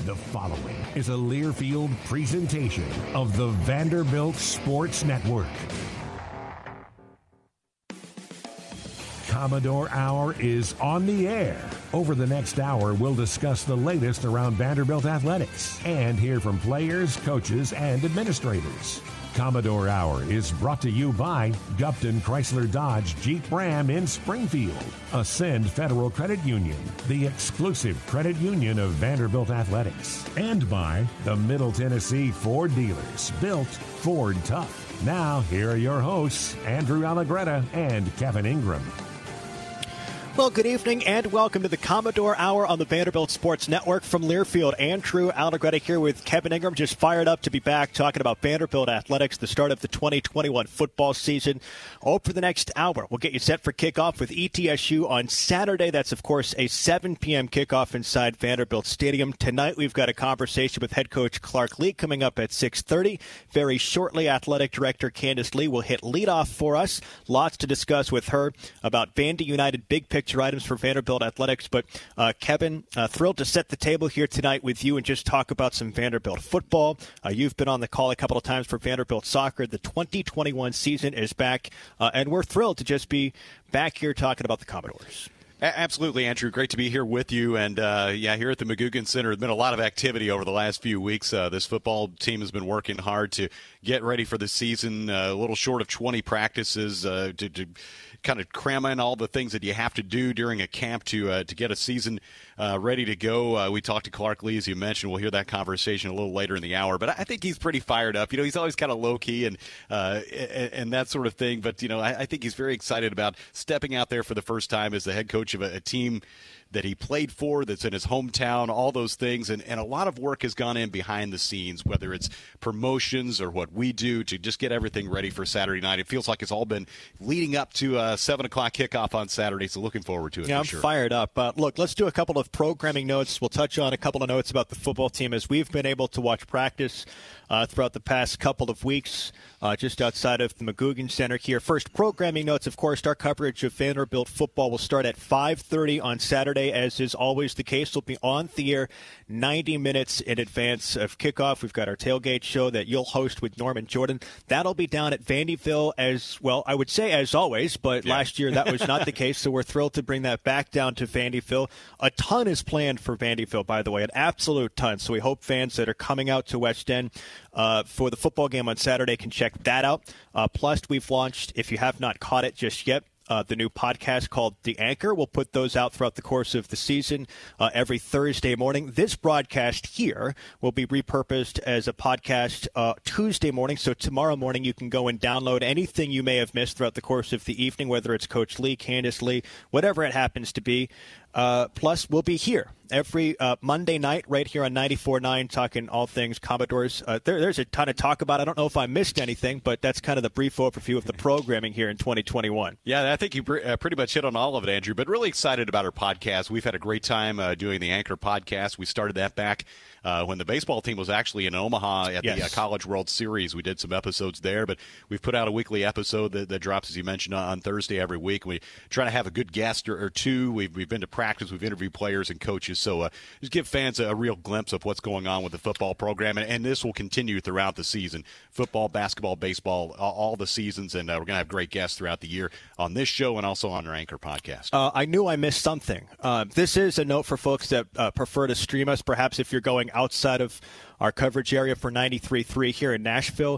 The following is a Learfield presentation of the Vanderbilt Sports Network. Commodore Hour is on the air. Over the next hour, we'll discuss the latest around Vanderbilt athletics and hear from players, coaches, and administrators. Commodore Hour is brought to you by Gupton Chrysler Dodge Jeep Ram in Springfield, Ascend Federal Credit Union, the exclusive credit union of Vanderbilt athletics, and by the Middle Tennessee Ford dealers, built Ford tough. Now, here are your hosts, Andrew Allegretta and Kevin Ingram. Well, good evening and welcome to the Commodore Hour on the Vanderbilt Sports Network from Learfield. Andrew Allegretta here with Kevin Ingram, just fired up to be back talking about Vanderbilt athletics, the start of the 2021 football season. For the next hour, we'll get you set for kickoff with ETSU on Saturday. That's, of course, a 7 p.m. kickoff inside Vanderbilt Stadium. Tonight, we've got a conversation with head coach Clark Lea coming up at 6:30. Very shortly, athletic director Candace Lee will hit leadoff for us. Lots to discuss with her about Vandy United big picture items for Vanderbilt athletics. But Kevin, thrilled to set the table here tonight with you and just talk about some Vanderbilt football. You've been on the call a couple of times for Vanderbilt soccer. The 2021 season is back, and we're thrilled to just be back here talking about the Commodores. Absolutely, Andrew. Great to be here with you. And, here at the McGugin Center, there's been a lot of activity over the last few weeks. This football team has been working hard to get ready for the season, a little short of 20 practices to kind of cram in all the things that you have to do during a camp to get a season ready to go. We talked to Clark Lea, as you mentioned. We'll hear that conversation a little later in the hour. But I think he's pretty fired up. You know, he's always kind of low-key and that sort of thing. But, I think he's very excited about stepping out there for the first time as the head coach of a team that he played for, that's in his hometown, all those things. And a lot of work has gone in behind the scenes, whether it's promotions or what we do to just get everything ready for Saturday night. It feels like it's all been leading up to a 7 o'clock kickoff on Saturday, so looking forward to it. Yeah, I'm sure. Fired up. Look, let's do a couple of programming notes. We'll touch on a couple of notes about the football team as we've been able to watch practice throughout the past couple of weeks just outside of the McGugin Center here. First, programming notes, of course, our coverage of Vanderbilt football will start at 5:30 on Saturday, as is always the case. We'll be on the air 90 minutes in advance of kickoff. We've got our tailgate show that you'll host with Norman Jordan. That'll be down at Vandyville as well, I would say as always, but last year that was not the case, so we're thrilled to bring that back down to Vandyville. A ton is planned for Vandyville, by the way, an absolute ton, so we hope fans that are coming out to West End for the football game on Saturday can check that out. Plus, we've launched, if you have not caught it just yet, the new podcast called The Anchor. We'll put those out throughout the course of the season every Thursday morning. This broadcast here will be repurposed as a podcast Tuesday morning. So tomorrow morning you can go and download anything you may have missed throughout the course of the evening, whether it's Coach Lee, Candace Lee, whatever it happens to be. Plus, we'll be here every Monday night right here on 94.9 talking all things Commodores. There's a ton to talk about. I don't know if I missed anything, but that's kind of the brief overview of the programming here in 2021. Yeah, I think you pretty much hit on all of it, Andrew, but really excited about our podcast. We've had a great time doing the Anchor podcast. We started that back when the baseball team was actually in Omaha at the College World Series. We did some episodes there, but we've put out a weekly episode that drops, as you mentioned, on Thursday every week. We try to have a good guest or two. We've been to practice. We've interviewed players and coaches. So just give fans a real glimpse of what's going on with the football program. And this will continue throughout the season. Football, basketball, baseball, all the seasons. And we're going to have great guests throughout the year on this show and also on our Anchor podcast. I knew I missed something. This is a note for folks that prefer to stream us, perhaps if you're going outside of our coverage area for 93.3 here in Nashville.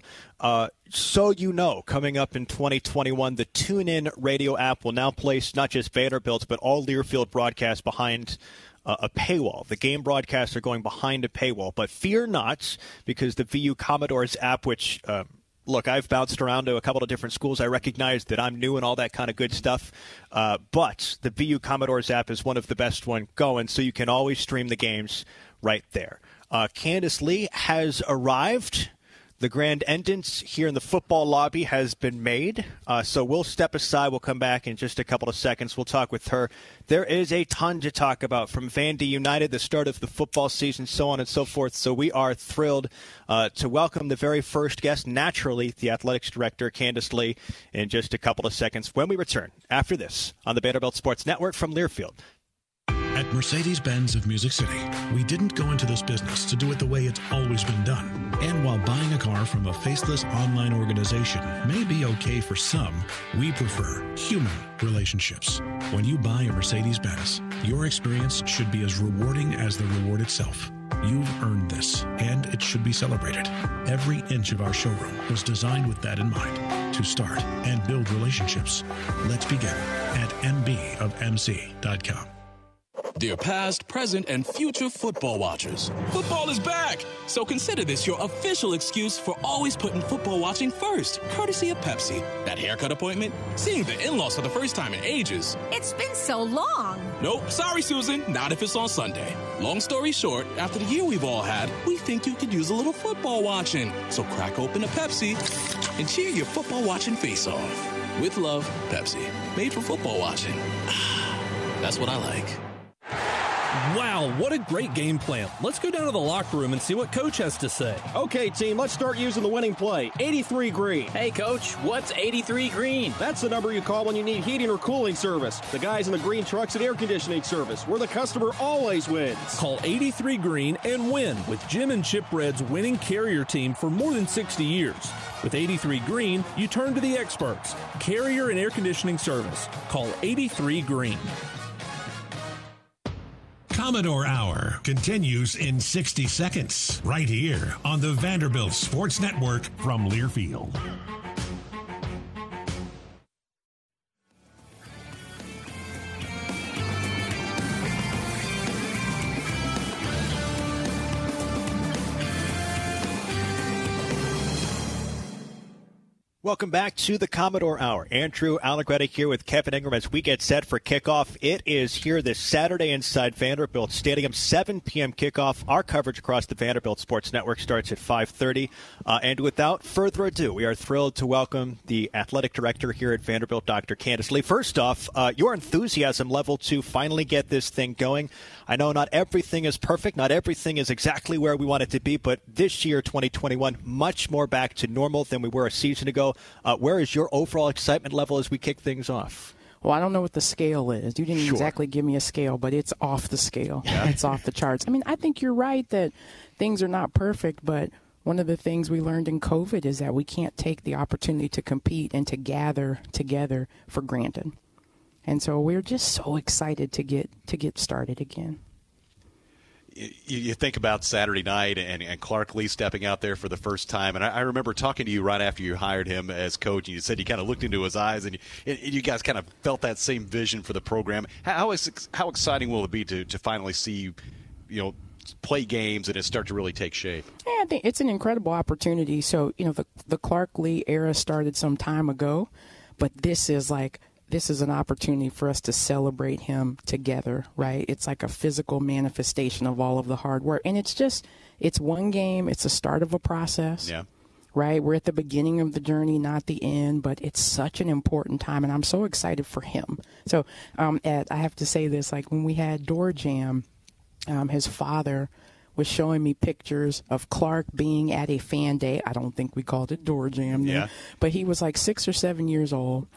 So coming up in 2021, the TuneIn radio app will now place not just Vanderbilt, but all Learfield broadcasts behind a paywall. The game broadcasts are going behind a paywall. But fear not, because the VU Commodores app, which look, I've bounced around to a couple of different schools. I recognize that I'm new and all that kind of good stuff. But the VU Commodores app is one of the best one going, so you can always stream the games right there. Candace Lee has arrived. The grand entrance here in the football lobby has been made, so we'll step aside. We'll come back in just a couple of seconds. We'll talk with her. There is a ton to talk about from Vandy United, the start of the football season, so on and so forth. So we are thrilled to welcome the very first guest, naturally, the athletics director, Candace Lee, in just a couple of seconds when we return after this on the Vanderbilt Sports Network from Learfield. At Mercedes-Benz of Music City, we didn't go into this business to do it the way it's always been done. And while buying a car from a faceless online organization may be okay for some, we prefer human relationships. When you buy a Mercedes-Benz, your experience should be as rewarding as the reward itself. You've earned this, and it should be celebrated. Every inch of our showroom was designed with that in mind, to start and build relationships. Let's begin at mbofmc.com. Dear past, present, and future football watchers, football is back! So consider this your official excuse for always putting football watching first, courtesy of Pepsi. That haircut appointment? Seeing the in-laws for the first time in ages. It's been so long. Nope, sorry, Susan, not if it's on Sunday. Long story short, after the year we've all had, we think you could use a little football watching. So crack open a Pepsi and cheer your football watching face off. With love, Pepsi. Made for football watching. That's what I like. Wow, what a great game plan. Let's go down to the locker room and see what Coach has to say. Okay, team, let's start using the winning play. 83 green. Hey, Coach, what's 83 green? That's the number you call when you need heating or cooling service. The guys in the green trucks and air conditioning service, where the customer always wins. Call 83 green and win with Jim and Chip Red's winning Carrier team for more than 60 years. With 83 green, you turn to the experts. Carrier and air conditioning service. Call 83 green. Commodore Hour continues in 60 seconds, right here on the Vanderbilt Sports Network from Learfield. Welcome back to the Commodore Hour. Andrew Allegretti here with Kevin Ingram as we get set for kickoff. It is here this Saturday inside Vanderbilt Stadium, 7 p.m. kickoff. Our coverage across the Vanderbilt Sports Network starts at 5:30. And without further ado, we are thrilled to welcome the athletic director here at Vanderbilt, Dr. Candace Lee. First off, your enthusiasm level to finally get this thing going. I know not everything is perfect, not everything is exactly where we want it to be, but this year, 2021, much more back to normal than we were a season ago. Where is your overall excitement level as we kick things off? Well, I don't know what the scale is. You didn't exactly give me a scale, but it's off the scale. Yeah. It's off the charts. I mean, I think you're right that things are not perfect, but one of the things we learned in COVID is that we can't take the opportunity to compete and to gather together for granted. And so we're just so excited to get started again. You think about Saturday night and Clark Lee stepping out there for the first time. And I remember talking to you right after you hired him as coach, and you said you kind of looked into his eyes and you guys kind of felt that same vision for the program. How exciting will it be to finally see you play games and it start to really take shape? Yeah, I think it's an incredible opportunity. So, the Clark Lee era started some time ago, but this is an opportunity for us to celebrate him together, right? It's like a physical manifestation of all of the hard work. And it's one game. It's the start of a process, right? We're at the beginning of the journey, not the end, but it's such an important time. And I'm so excited for him. So, Ed, I have to say this, like when we had Door Jam, his father was showing me pictures of Clark being at a fan day. I don't think we called it Door Jam then, but he was like 6 or 7 years old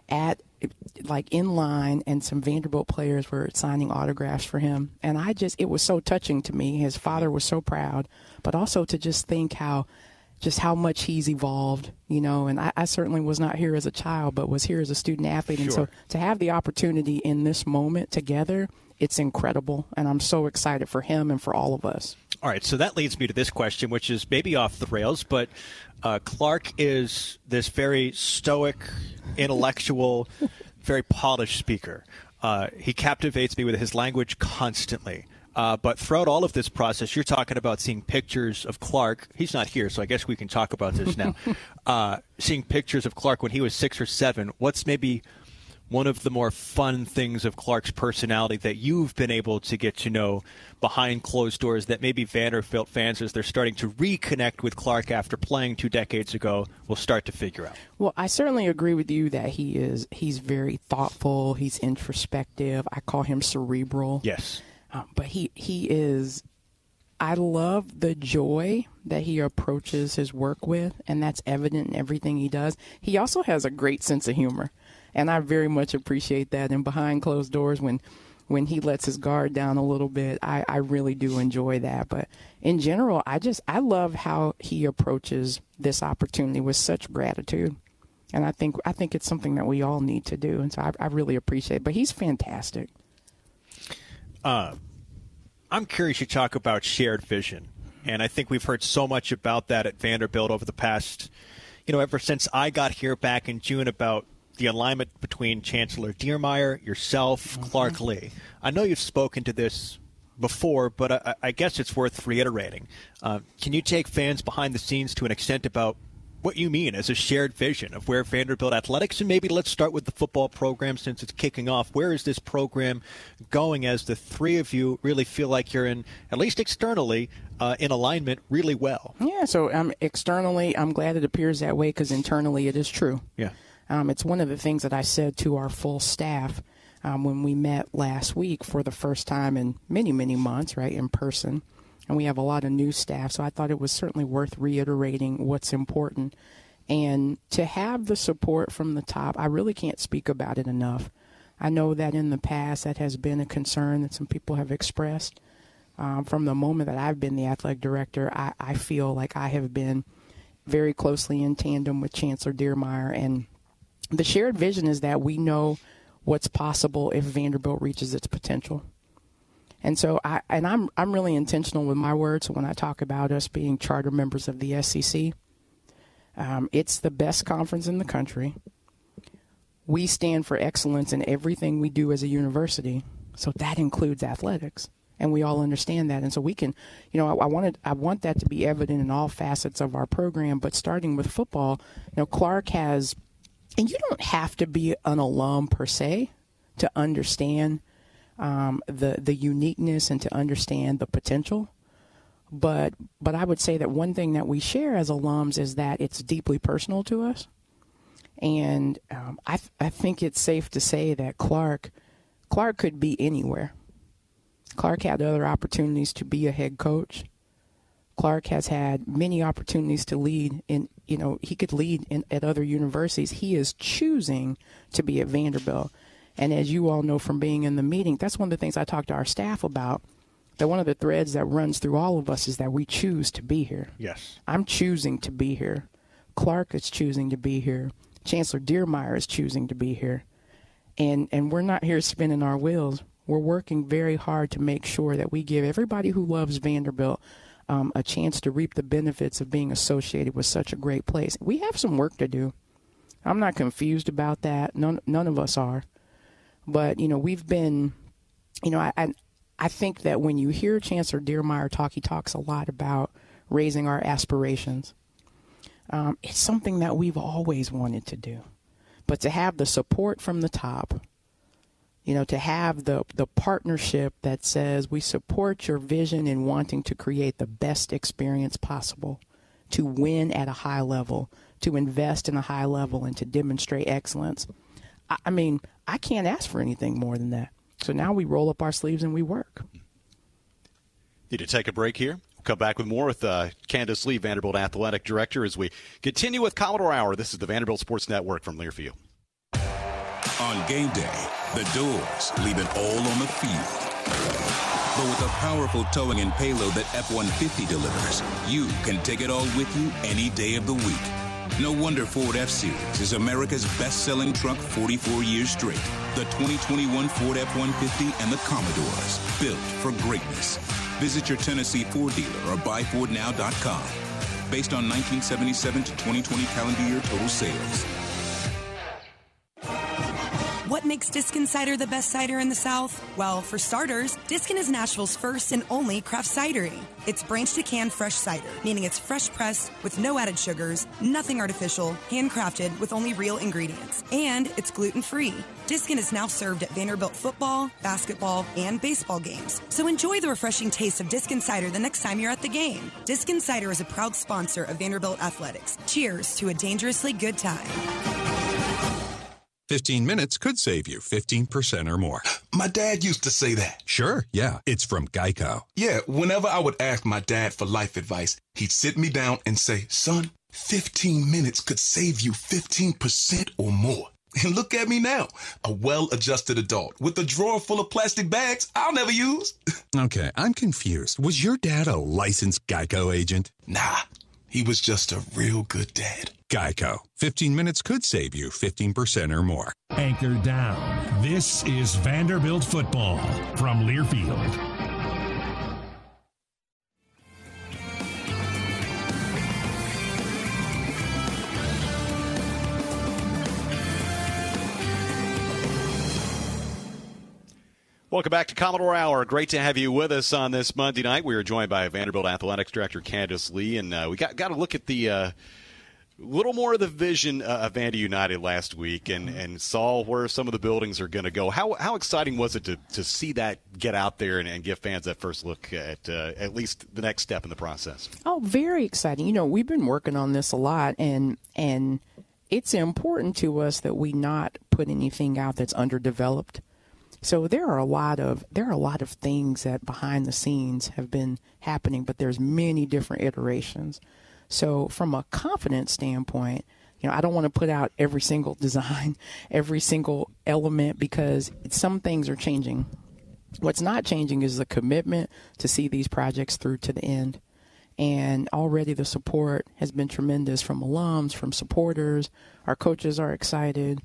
in line, and some Vanderbilt players were signing autographs for him. And it was so touching to me. His father was so proud, but also to just think how much he's evolved, and I certainly was not here as a child, but was here as a student athlete. Sure. And so to have the opportunity in this moment together, it's incredible. And I'm so excited for him and for all of us. All right, so that leads me to this question, which is maybe off the rails, but Clark is this very stoic, intellectual, very polished speaker. He captivates me with his language constantly. But throughout all of this process, you're talking about seeing pictures of Clark. He's not here, so I guess we can talk about this now. Seeing pictures of Clark when he was 6 or 7. What's maybe one of the more fun things of Clark's personality that you've been able to get to know behind closed doors that maybe Vanderbilt fans, as they're starting to reconnect with Clark after playing 2 decades ago, will start to figure out? Well, I certainly agree with you that he's very thoughtful. He's introspective. I call him cerebral. Yes. But he is – I love the joy that he approaches his work with, and that's evident in everything he does. He also has a great sense of humor, and I very much appreciate that. And behind closed doors, when when he lets his guard down a little bit. I really do enjoy that. But in general, I love how he approaches this opportunity with such gratitude. And I think it's something that we all need to do. And so I really appreciate it. But he's fantastic. I'm curious to talk about shared vision. And I think we've heard so much about that at Vanderbilt over the past, ever since I got here back in June, about the alignment between Chancellor Diermeier, yourself, Clark Lea. I know you've spoken to this before, but I guess it's worth reiterating. Can you take fans behind the scenes to an extent about what you mean as a shared vision of where Vanderbilt athletics, and maybe let's start with the football program since it's kicking off. Where is this program going as the three of you really feel like you're in, at least externally, in alignment really well? Yeah, so externally, I'm glad it appears that way because internally it is true. Yeah. It's one of the things that I said to our full staff when we met last week for the first time in many, many months, right, in person. And we have a lot of new staff, so I thought it was certainly worth reiterating what's important. And to have the support from the top, I really can't speak about it enough. I know that in the past that has been a concern that some people have expressed. From the moment that I've been the athletic director, I feel like I have been very closely in tandem with Chancellor Diermeier. And the shared vision is that we know what's possible if Vanderbilt reaches its potential. And so I'm really intentional with my words when I talk about us being charter members of the SEC. It's the best conference in the country. We stand for excellence in everything we do as a university. So that includes athletics. And we all understand that. And so we can, I want that to be evident in all facets of our program. But starting with football, Clark has, and you don't have to be an alum per se to understand the uniqueness and to understand the potential. But I would say that one thing that we share as alums is that it's deeply personal to us. And I think it's safe to say that Clark could be anywhere. Clark had other opportunities to be a head coach. Clark has had many opportunities to lead he could lead at other universities. He is choosing to be at Vanderbilt. And as you all know from being in the meeting, that's one of the things I talk to our staff about, that one of the threads that runs through all of us is that we choose to be here. Yes. I'm choosing to be here. Clark is choosing to be here. Chancellor Diermeier is choosing to be here. And we're not here spinning our wheels. We're working very hard to make sure that we give everybody who loves Vanderbilt a chance to reap the benefits of being associated with such a great place. We have some work to do. I'm not confused about that. None of us are. But, we've been, I think that when you hear Chancellor Diermeier talk, he talks a lot about raising our aspirations. It's something that we've always wanted to do. But to have the support from the top, to have the partnership that says we support your vision in wanting to create the best experience possible, to win at a high level, to invest in a high level, and to demonstrate excellence. I mean, I can't ask for anything more than that. So now we roll up our sleeves and we work. Need to take a break here. We'll come back with more with Candace Lee, Vanderbilt Athletic Director, as we continue with Commodore Hour. This is the Vanderbilt Sports Network from Learfield. On game day, the Doors leave it all on the field. But with a powerful towing and payload that F-150 delivers, you can take it all with you any day of the week. No wonder Ford F-Series is America's best-selling truck 44 years straight. The 2021 Ford F-150 and the Commodores, built for greatness. Visit your Tennessee Ford dealer or buyfordnow.com. Based on 1977 to 2020 calendar year total sales. What makes Diskin Cider the best cider in the South? Well, for starters, Diskin is Nashville's first and only craft cidery. It's branch-to-can fresh cider, meaning it's fresh pressed with no added sugars, nothing artificial, handcrafted with only real ingredients. And it's gluten-free. Diskin is now served at Vanderbilt football, basketball, and baseball games. So enjoy the refreshing taste of Diskin Cider the next time you're at the game. Diskin Cider is a proud sponsor of Vanderbilt Athletics. Cheers to a dangerously good time. 15 minutes could save you 15% or more. My dad used to say that. Sure, yeah. It's from Geico. Yeah, whenever I would ask my dad for life advice, he'd sit me down and say, son, 15 minutes could save you 15% or more. And look at me now, a well-adjusted adult with a drawer full of plastic bags I'll never use. Okay, I'm confused. Was your dad a licensed Geico agent? Nah, he was just a real good dad. Geico. 15 minutes could save you 15% or more. Anchor down. This is Vanderbilt football from Learfield. Welcome back to Commodore Hour. Great to have you with us on this Monday night. We are joined by Vanderbilt Athletics Director Candace Lee, and we got to look at the little more of the vision of Vandy United last week and saw where some of the buildings are going to go. How exciting was it to see that get out there and give fans that first look at least the next step in the process? Oh, very exciting. You know, we've been working on this a lot, and it's important to us that we not put anything out that's underdeveloped. So there are a lot of things that behind the scenes have been happening, but there's many different iterations. So from a confidence standpoint, you know, I don't want to put out every single design, every single element, because some things are changing. What's not changing is the commitment to see these projects through to the end. And already the support has been tremendous from alums, from supporters. Our coaches are excited.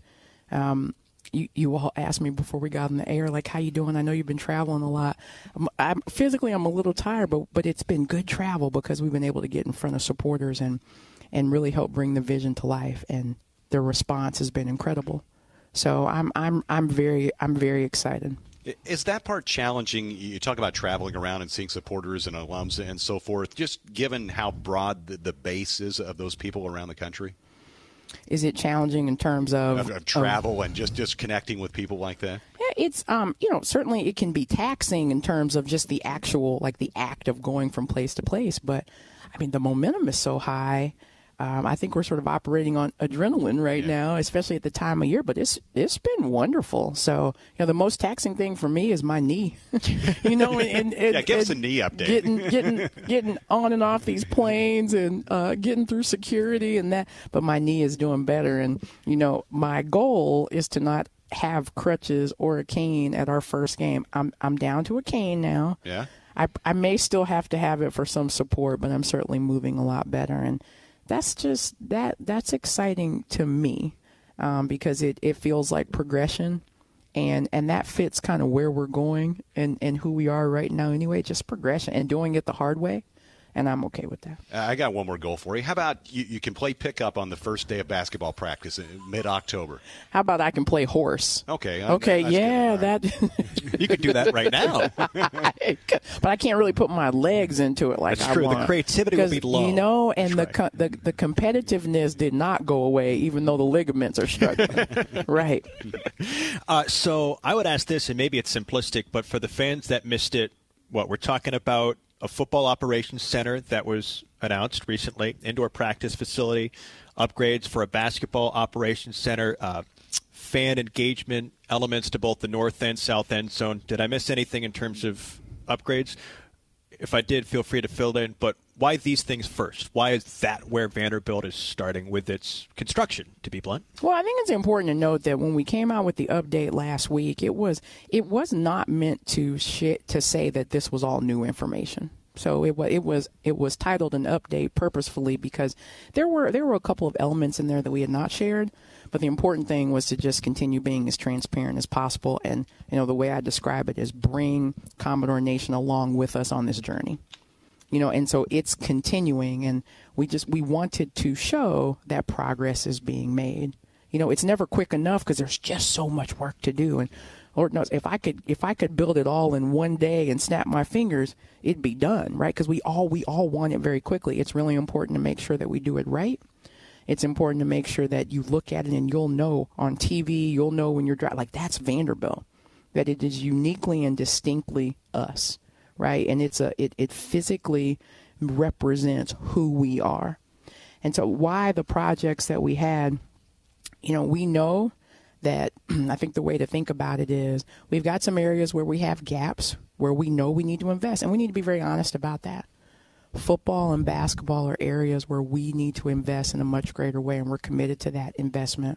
You all asked me before we got on the air, like, how you doing? I know you've been traveling a lot. I'm physically, I'm a little tired, but it's been good travel because we've been able to get in front of supporters and really help bring the vision to life. And their response has been incredible. So I'm very excited. Is that part challenging? You talk about traveling around and seeing supporters and alums and so forth, just given how broad the base is of those people around the country? Is it challenging in terms of travel and just connecting with people like that? Yeah, it's certainly it can be taxing in terms of just the actual, like, the act of going from place to place. But I mean, the momentum is so high. I think we're sort of operating on adrenaline right now, especially at the time of year. But it's been wonderful. So, you know, the most taxing thing for me is my knee. You know, and give us a knee update. Getting on and off these planes and getting through security and that. But my knee is doing better. And, you know, my goal is to not have crutches or a cane at our first game. I'm down to a cane now. Yeah. I may still have to have it for some support, but I'm certainly moving a lot better. And that's just that's exciting to me because it feels like progression, and that fits kind of where we're going and who we are right now anyway, just progression and doing it the hard way. And I'm okay with that. I got one more goal for you. How about you can play pickup on the first day of basketball practice in mid-October? How about I can play horse? Okay. Yeah, that. You could do that right now. But I can't really put my legs into it like That's I true. want. The creativity will be low. You know, and the competitiveness did not go away, even though the ligaments are struggling. Right. So I would ask this, and maybe it's simplistic, but for the fans that missed it, we're talking about a football operations center that was announced recently, indoor practice facility, upgrades for a basketball operations center, fan engagement elements to both the north and south end zone. Did I miss anything in terms of upgrades? If I did, feel free to fill in. But why these things first? Why is that where Vanderbilt is starting with its construction, to be blunt? Well, I think it's important to note that when we came out with the update last week, it was not meant to say that this was all new information. So it was titled an update purposefully because there were a couple of elements in there that we had not shared. But the important thing was to just continue being as transparent as possible. And, you know, the way I describe it is bring Commodore Nation along with us on this journey. You know, and so it's continuing. And we wanted to show that progress is being made. You know, it's never quick enough because there's just so much work to do. And Lord knows, if I could build it all in one day and snap my fingers, it'd be done, right? Because we all want it very quickly. It's really important to make sure that we do it right. It's important to make sure that you look at it and you'll know on TV, you'll know when you're driving, like, that's Vanderbilt, that it is uniquely and distinctly us, right? And it physically represents who we are. And so why the projects that we had, you know, we know that I think the way to think about it is we've got some areas where we have gaps where we know we need to invest, and we need to be very honest about that. Football and basketball are areas where we need to invest in a much greater way, and we're committed to that investment.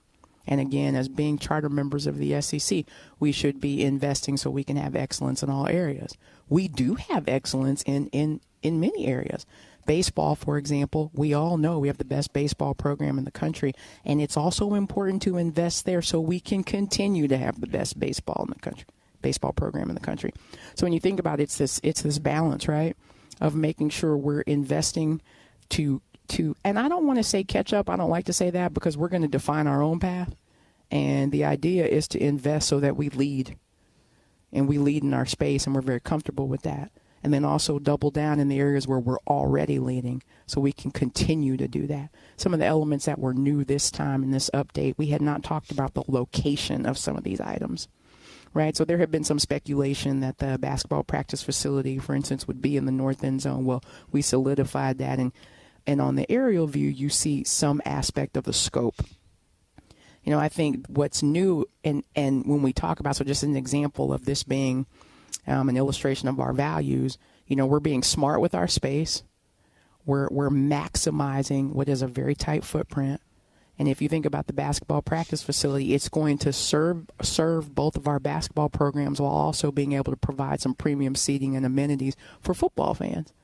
And again, as being charter members of the SEC, we should be investing so we can have excellence in all areas. We do have excellence in many areas. Baseball, for example, we all know we have the best baseball program in the country, and it's also important to invest there so we can continue to have the best baseball program in the country. So when you think about it, it's this balance, right, of making sure we're investing to and I don't want to say catch up. I don't like to say that because we're going to define our own path. And the idea is to invest so that we lead, and we lead in our space, and we're very comfortable with that. And then also double down in the areas where we're already leading so we can continue to do that. Some of the elements that were new this time in this update, we had not talked about the location of some of these items, right? So there had been some speculation that the basketball practice facility, for instance, would be in the north end zone. Well, we solidified that, and on the aerial view, you see some aspect of the scope. You know, I think what's new, and when we talk about, so just an example of this being an illustration of our values, you know, we're being smart with our space. We're maximizing what is a very tight footprint. And if you think about the basketball practice facility, it's going to serve both of our basketball programs while also being able to provide some premium seating and amenities for football fans.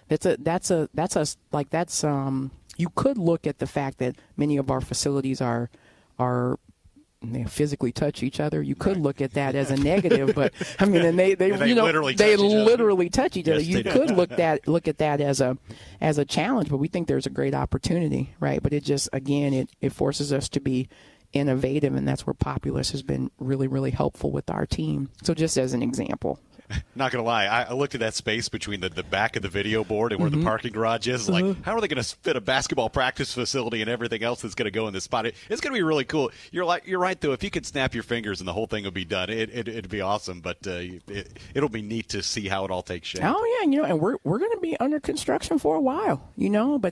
You could look at the fact that many of our facilities are they physically touch each other. You could look at that as a negative, but I mean, and they literally touch each other. You could look at that as a challenge, but we think there's a great opportunity, right? But it just, again, it forces us to be innovative, and that's where Populous has been really, really helpful with our team. So just as an example. Not going to lie, I looked at that space between the back of the video board and where the parking garage is. Like, how are they going to fit a basketball practice facility and everything else that's going to go in this spot? It's going to be really cool. You're right, though. If you could snap your fingers and the whole thing would be done, it'd be awesome. But it'll be neat to see how it all takes shape. Oh, yeah. And we're going to be under construction for a while, but,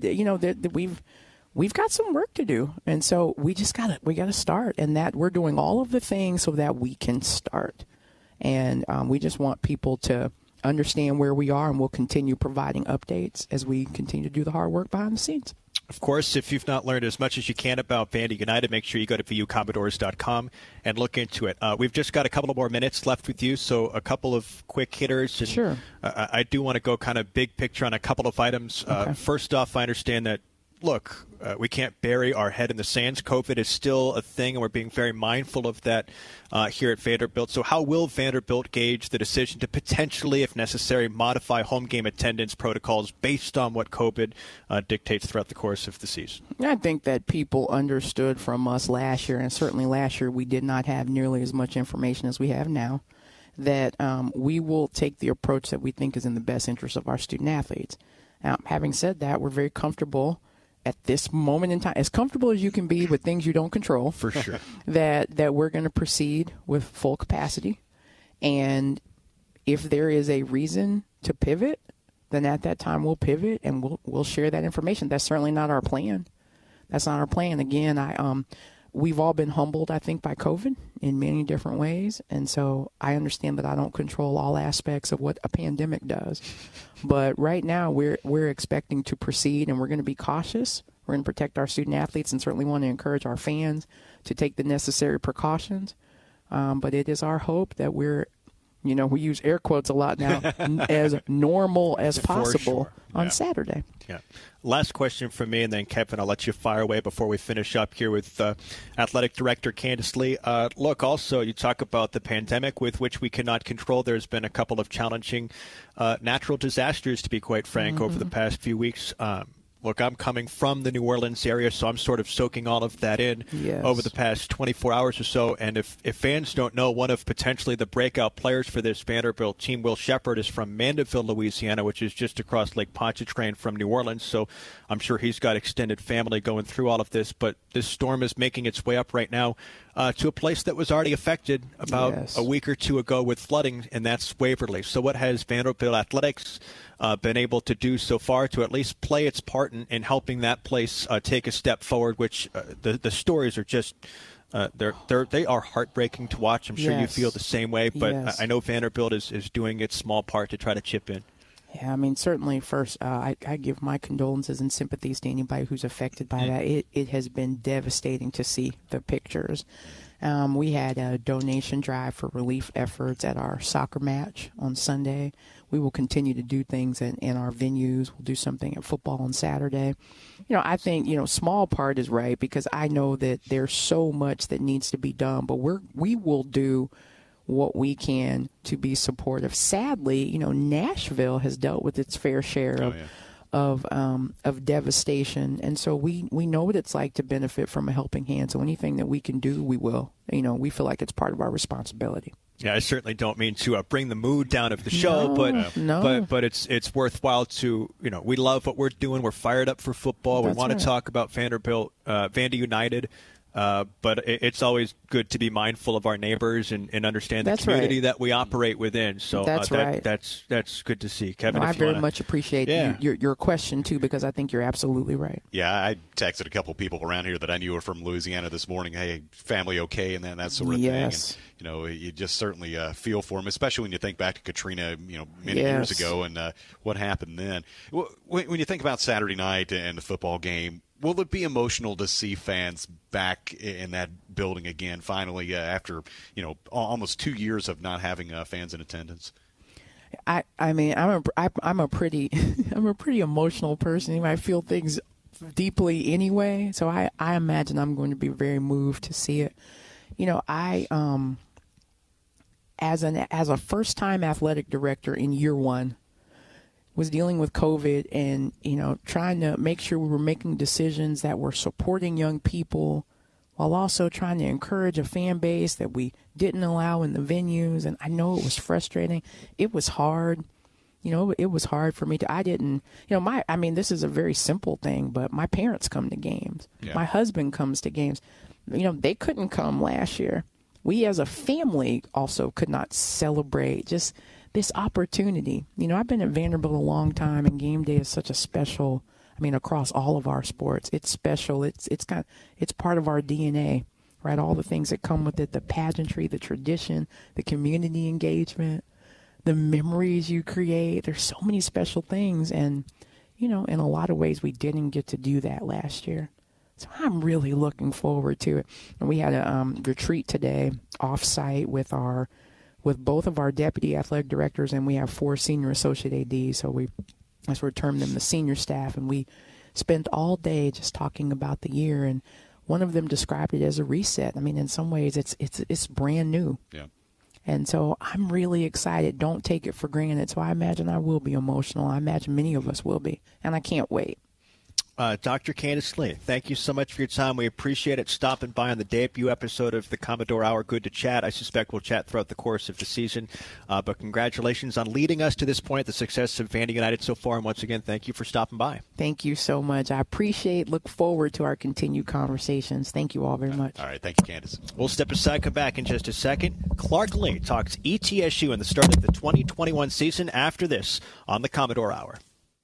we've got some work to do. And so we got to start. And that we're doing all of the things so that we can start. And we just want people to understand where we are, and we'll continue providing updates as we continue to do the hard work behind the scenes. Of course, if you've not learned as much as you can about Vandy United, make sure you go to VUCommodores.com and look into it. We've just got a couple of more minutes left with you, so a couple of quick hitters. And, sure. I do want to go kind of big picture on a couple of items. Okay. First off, I understand that, look, we can't bury our head in the sands. COVID is still a thing, and we're being very mindful of that here at Vanderbilt. So how will Vanderbilt gauge the decision to potentially, if necessary, modify home game attendance protocols based on what COVID dictates throughout the course of the season? I think that people understood from us last year, and certainly last year we did not have nearly as much information as we have now, that we will take the approach that we think is in the best interest of our student athletes. Having said that, we're very comfortable at this moment in time, as comfortable as you can be with things you don't control, for sure, that we're going to proceed with full capacity. And if there is a reason to pivot, then at that time we'll pivot and we'll share that information. That's certainly not our plan. That's not our plan. Again, we've all been humbled, I think, by COVID in many different ways. And so I understand that I don't control all aspects of what a pandemic does. But right now we're expecting to proceed, and we're going to be cautious. We're going to protect our student athletes and certainly want to encourage our fans to take the necessary precautions. But it is our hope that we're, we use air quotes a lot now, as normal as possible on Saturday. Yeah. Last question from me, and then, Kevin, I'll let you fire away before we finish up here with Athletic Director Candace Lee. Look, also, you talk about the pandemic with which we cannot control. There's been a couple of challenging natural disasters, to be quite frank, over the past few weeks. Look, I'm coming from the New Orleans area, so I'm sort of soaking all of that in over the past 24 hours or so. And if fans don't know, one of potentially the breakout players for this Vanderbilt team, Will Sheppard, is from Mandeville, Louisiana, which is just across Lake Pontchartrain from New Orleans. So I'm sure he's got extended family going through all of this. But this storm is making its way up right now to a place that was already affected about a week or two ago with flooding, and that's Waverly. So what has Vanderbilt Athletics been able to do so far to at least play its part in helping that place take a step forward, which the stories are just they are heartbreaking to watch. I'm sure you feel the same way, but I know Vanderbilt is doing its small part to try to chip in. Yeah, I mean, certainly first, I give my condolences and sympathies to anybody who's affected by that. It has been devastating to see the pictures. We had a donation drive for relief efforts at our soccer match on Sunday. We will continue to do things in our venues. We'll do something at football on Saturday. I think, small part is right, because I know that there's so much that needs to be done, but we will do what we can to be supportive. Sadly, Nashville has dealt with its fair share of devastation, and so we know what it's like to benefit from a helping hand. So anything that we can do, we will. We feel like it's part of our responsibility. Yeah, I certainly don't mean to bring the mood down of the show, but it's worthwhile to, we love what we're doing. We're fired up for football. We want to talk about Vanderbilt, Vandy United. But it's always good to be mindful of our neighbors and understand the community that we operate within. So that's good to see. Kevin, I very much appreciate your question, too, because I think you're absolutely right. Yeah, I texted a couple people around here that I knew were from Louisiana this morning. Hey, family okay, and then that sort of thing. And, you just certainly feel for them, especially when you think back to Katrina, many years ago and what happened then. When you think about Saturday night and the football game, will it be emotional to see fans back in that building again, finally, after almost 2 years of not having fans in attendance? I mean, I'm a pretty emotional person. I feel things deeply anyway, so I imagine I'm going to be very moved to see it. As a first-time athletic director in year one, was dealing with COVID and, trying to make sure we were making decisions that were supporting young people while also trying to encourage a fan base that we didn't allow in the venues. And I know it was frustrating. It was hard. It was hard for me this is a very simple thing, but my parents come to games. Yeah. My husband comes to games. They couldn't come last year. We as a family also could not celebrate just this opportunity. I've been at Vanderbilt a long time, and game day is such a special, across all of our sports, it's special. It's part of our DNA, right? All the things that come with it, the pageantry, the tradition, the community engagement, the memories you create. There's so many special things. And, in a lot of ways, we didn't get to do that last year. So I'm really looking forward to it. And we had a retreat today off-site with both of our deputy athletic directors, and we have 4 senior associate ADs. So that's what we term them, the senior staff. And we spent all day just talking about the year. And one of them described it as a reset. In some ways, it's brand new. Yeah. And so I'm really excited. Don't take it for granted. So I imagine I will be emotional. I imagine many of us will be. And I can't wait. Dr. Candace Lee, thank you so much for your time. We appreciate it stopping by on the debut episode of the Commodore Hour. Good to chat. I suspect we'll chat throughout the course of the season. But congratulations on leading us to this point, the success of Vandy United so far. And once again, thank you for stopping by. Thank you so much. I look forward to our continued conversations. Thank you all very much. All right. Thank you, Candace. We'll step aside, come back in just a second. Clark Lee talks ETSU and the start of the 2021 season after this on the Commodore Hour.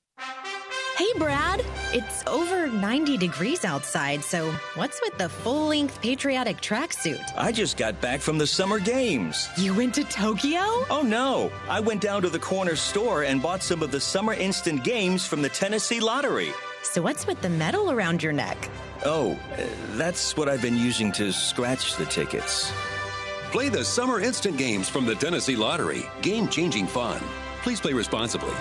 Hey, Brad. It's over 90 degrees outside, so what's with the full-length patriotic tracksuit? I just got back from the Summer Games. You went to Tokyo? Oh, no. I went down to the corner store and bought some of the Summer Instant Games from the Tennessee Lottery. So what's with the medal around your neck? Oh, that's what I've been using to scratch the tickets. Play the Summer Instant Games from the Tennessee Lottery. Game-changing fun. Please play responsibly.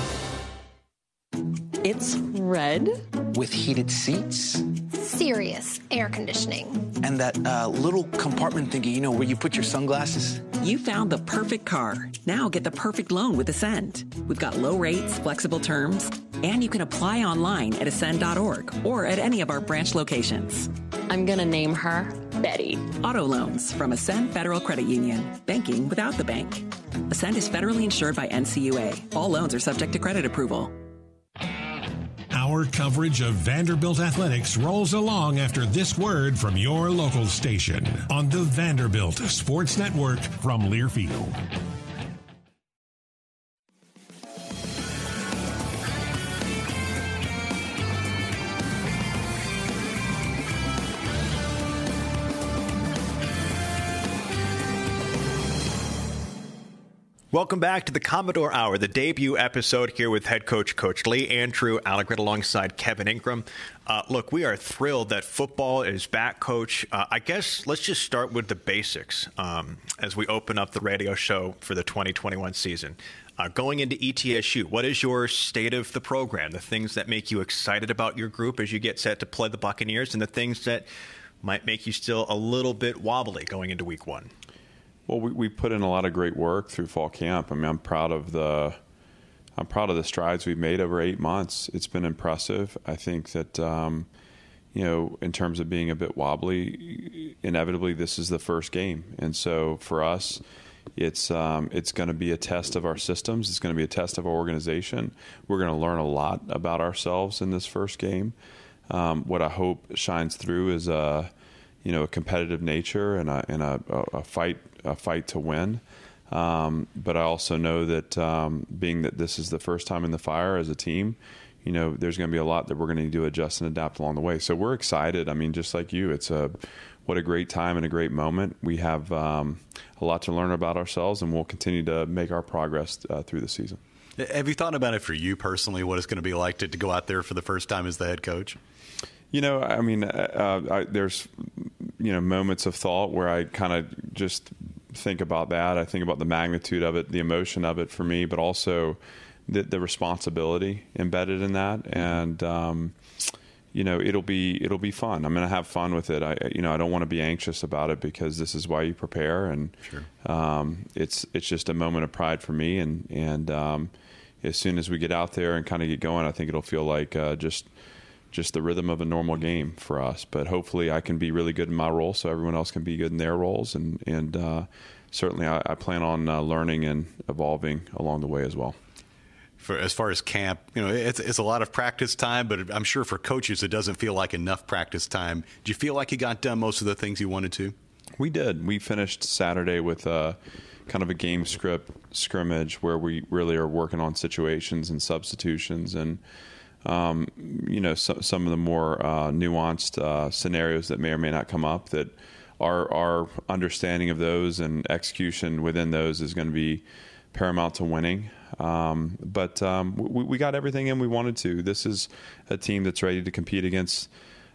It's red. With heated seats. Serious air conditioning. And that little compartment thingy, where you put your sunglasses. You found the perfect car. Now get the perfect loan with Ascend. We've got low rates, flexible terms, and you can apply online at ascend.org or at any of our branch locations. I'm going to name her Betty. Auto loans from Ascend Federal Credit Union. Banking without the bank. Ascend is federally insured by NCUA. All loans are subject to credit approval. Our coverage of Vanderbilt athletics rolls along after this word from your local station on the Vanderbilt Sports Network from Learfield. Welcome back to the Commodore Hour, the debut episode here with head coach Lee Andrew Allegret alongside Kevin Ingram. Look, we are thrilled that football is back, Coach. I guess let's just start with the basics as we open up the radio show for the 2021 season. Going into ETSU, what is your state of the program, the things that make you excited about your group as you get set to play the Buccaneers, and the things that might make you still a little bit wobbly going into week one? Well, we put in a lot of great work through fall camp. I mean, I'm proud of the strides we've made over 8 months. It's been impressive. I think that in terms of being a bit wobbly, inevitably this is the first game, and so for us, it's going to be a test of our systems. It's going to be a test of our organization. We're going to learn a lot about ourselves in this first game. What I hope shines through is a competitive nature and a fight to win. But I also know that being that this is the first time in the fire as a team, there's going to be a lot that we're going to need to adjust and adapt along the way. So we're excited. I mean, just like you, what a great time and a great moment. We have a lot to learn about ourselves, and we'll continue to make our progress through the season. Have you thought about it for you personally, what it's going to be like to go out there for the first time as the head coach? I mean, there's, moments of thought where I kind of just think about that. I think about the magnitude of it, the emotion of it for me, but also the responsibility embedded in that. And, it'll be fun. I'm going to have fun with it. I don't want to be anxious about it because this is why you prepare. And sure. It's just a moment of pride for me. And as soon as we get out there and kind of get going, I think it'll feel like just the rhythm of a normal game for us. But hopefully I can be really good in my role so everyone else can be good in their roles. And certainly I plan on learning and evolving along the way as well. As far as camp, it's a lot of practice time, but I'm sure for coaches it doesn't feel like enough practice time. Do you feel like you got done most of the things you wanted to? We did. We finished Saturday with kind of a game scrimmage where we really are working on situations and substitutions and some of the more nuanced scenarios that may or may not come up, that our understanding of those and execution within those is going to be paramount to winning. But we got everything in we wanted to. This is a team that's ready to compete against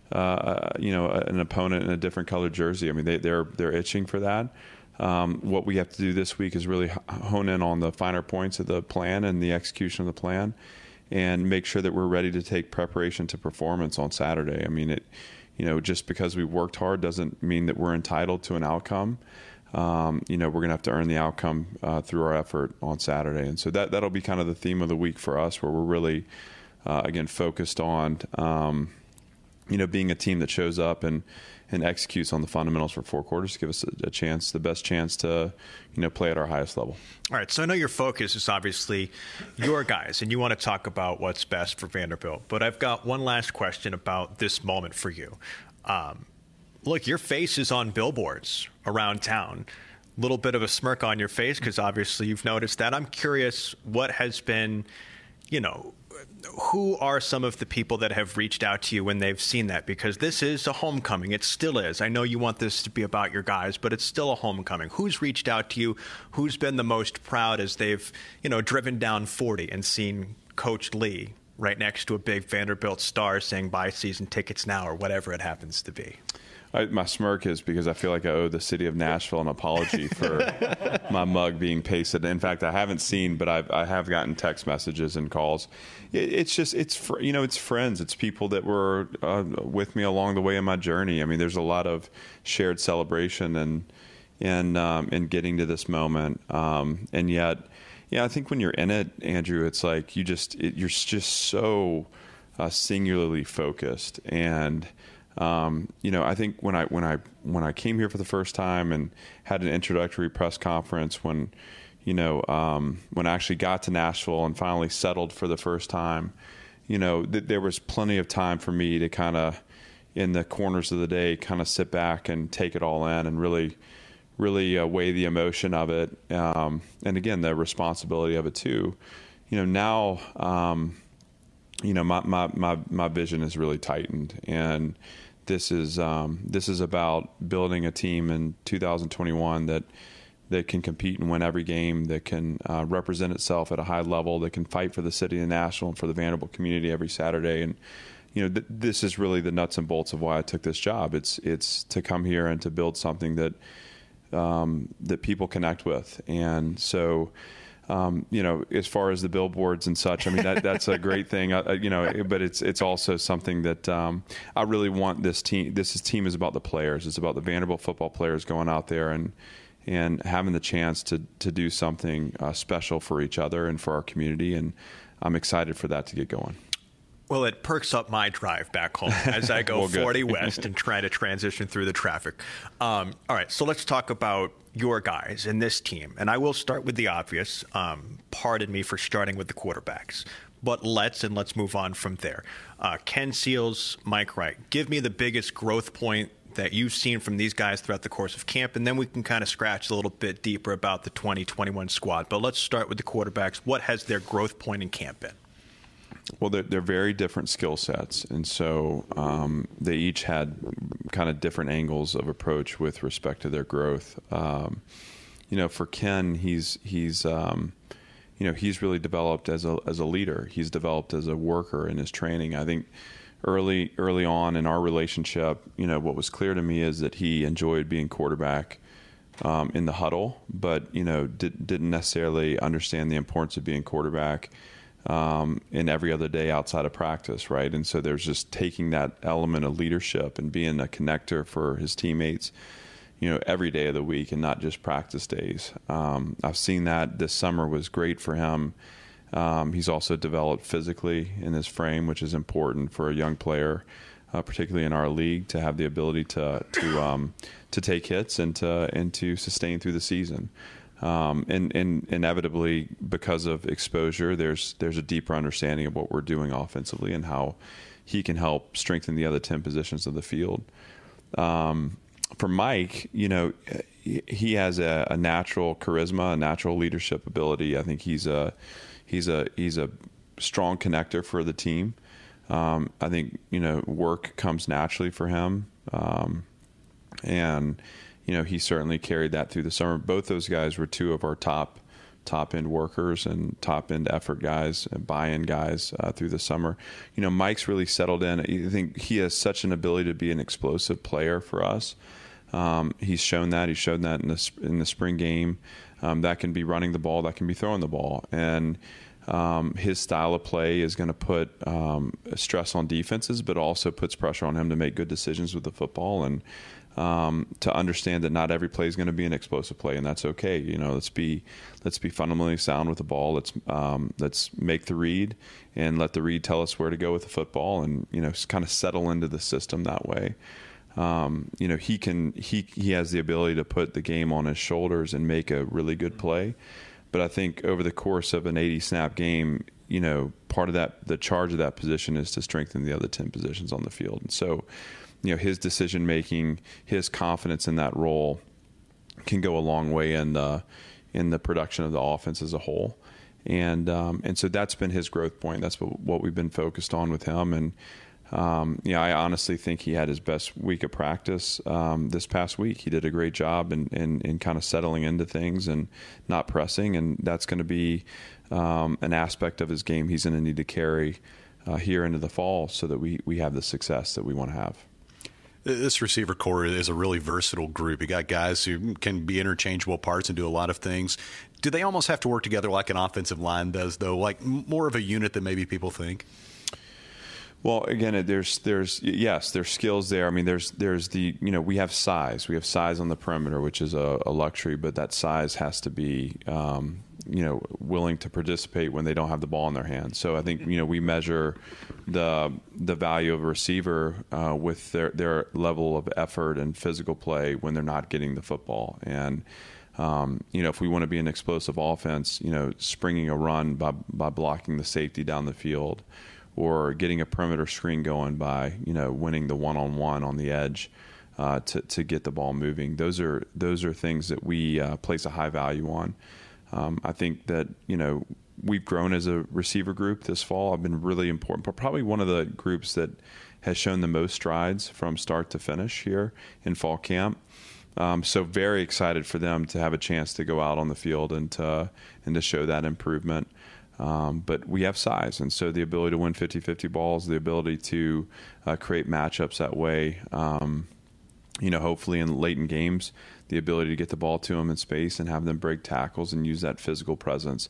an opponent in a different colored jersey. I mean, they're itching for that. What we have to do this week is really hone in on the finer points of the plan and the execution of the plan, and make sure that we're ready to take preparation to performance on Saturday. I mean, just because we worked hard doesn't mean that we're entitled to an outcome. We're going to have to earn the outcome through our effort on Saturday. And so that'll be kind of the theme of the week for us, where we're really, again, focused on, being a team that shows up and executes on the fundamentals for 4 quarters to give us a chance, the best chance to, play at our highest level. All right, so I know your focus is obviously your guys, and you want to talk about what's best for Vanderbilt. But I've got one last question about this moment for you. Look, your face is on billboards around town. A little bit of a smirk on your face because obviously you've noticed that. I'm curious, what has been, who are some of the people that have reached out to you when they've seen that? Because this is a homecoming. It still is. I know you want this to be about your guys, but it's still a homecoming. Who's reached out to you? Who's been the most proud as they've, driven down 40 and seen Coach Lee right next to a big Vanderbilt star saying buy season tickets now or whatever it happens to be? My smirk is because I feel like I owe the city of Nashville an apology for my mug being pasted. In fact, I haven't seen, but I have gotten text messages and calls. It's friends. It's people that were with me along the way in my journey. I mean, there's a lot of shared celebration and getting to this moment. And yet, I think when you're in it, Andrew, it's like you're just so singularly focused. And I think when I came here for the first time and had an introductory press conference, when I actually got to Nashville and finally settled for the first time, there was plenty of time for me to kind of, in the corners of the day, kind of sit back and take it all in and really weigh the emotion of it. And again, the responsibility of it too. Now, my vision is really tightened, and this is about building a team in 2021 that that can compete and win every game, that can represent itself at a high level, that can fight for the city of Nashville and for the Vanderbilt community every Saturday. And this is really the nuts and bolts of why I took this job. It's to come here and to build something that that people connect with. And so, as far as the billboards and such, I mean, that's a great thing, but it's also something that I really want this team. This team is about the players. It's about the Vanderbilt football players going out there and having the chance to do something special for each other and for our community. And I'm excited for that to get going. Well, it perks up my drive back home as I go 40 west and try to transition through the traffic. All right, so let's talk about your guys and this team. And I will start with the obvious. Pardon me for starting with the quarterbacks. But let's move on from there. Ken Seals, Mike Wright. Give me the biggest growth point that you've seen from these guys throughout the course of camp, and then we can kind of scratch a little bit deeper about the 2021 squad. But let's start with the quarterbacks. What has their growth point in camp been? Well, they're very different skill sets, and so they each had kind of different angles of approach with respect to their growth. For Ken, he's really developed as a leader. He's developed as a worker in his training. I think early on in our relationship, what was clear to me is that he enjoyed being quarterback in the huddle, but didn't necessarily understand the importance of being quarterback in every other day outside of practice, right? And so there's just taking that element of leadership and being a connector for his teammates, every day of the week and not just practice days. I've seen that this summer was great for him. He's also developed physically in his frame, which is important for a young player, particularly in our league, to have the ability to take hits and to sustain through the season. And inevitably, because of exposure, there's a deeper understanding of what we're doing offensively and how he can help strengthen the other 10 positions of the field. For Mike, he has a natural charisma, a natural leadership ability. I think he's a strong connector for the team. I think work comes naturally for him, and he certainly carried that through the summer. Both those guys were two of our top end workers and top end effort guys and buy-in guys through the summer. Mike's really settled in. I think he has such an ability to be an explosive player for us. He's shown that. He showed that in the spring game. That can be running the ball. That can be throwing the ball. And his style of play is going to put stress on defenses, but also puts pressure on him to make good decisions with the football and to understand that not every play is going to be an explosive play, and that's okay. Let's be fundamentally sound with the ball. Let's make the read and let the read tell us where to go with the football, and kind of settle into the system that way. He has the ability to put the game on his shoulders and make a really good play. But I think over the course of an 80-snap game, part of that, the charge of that position is to strengthen the other 10 positions on the field. And so, his decision-making, his confidence in that role can go a long way in the production of the offense as a whole. And so that's been his growth point. That's what we've been focused on with him. And, I honestly think he had his best week of practice this past week. He did a great job in kind of settling into things and not pressing, and that's going to be an aspect of his game he's going to need to carry here into the fall so that we have the success that we want to have. This receiver core is a really versatile group. You got guys who can be interchangeable parts and do a lot of things. Do they almost have to work together like an offensive line does, though, like more of a unit than maybe people think? Well, again, there's skills there. I mean, there's the we have size. We have size on the perimeter, which is a luxury, but that size has to be willing to participate when they don't have the ball in their hands. So I think we measure the value of a receiver with their level of effort and physical play when they're not getting the football. And if we want to be an explosive offense, springing a run by blocking the safety down the field, or getting a perimeter screen going by winning the one-on-one on the edge to get the ball moving. Those are things that we place a high value on. I think that we've grown as a receiver group this fall. I've been really important, but probably one of the groups that has shown the most strides from start to finish here in fall camp. So very excited for them to have a chance to go out on the field and to show that improvement. But we have size, and so the ability to win 50-50 balls, the ability to create matchups that way, hopefully in late in games, the ability to get the ball to them in space and have them break tackles and use that physical presence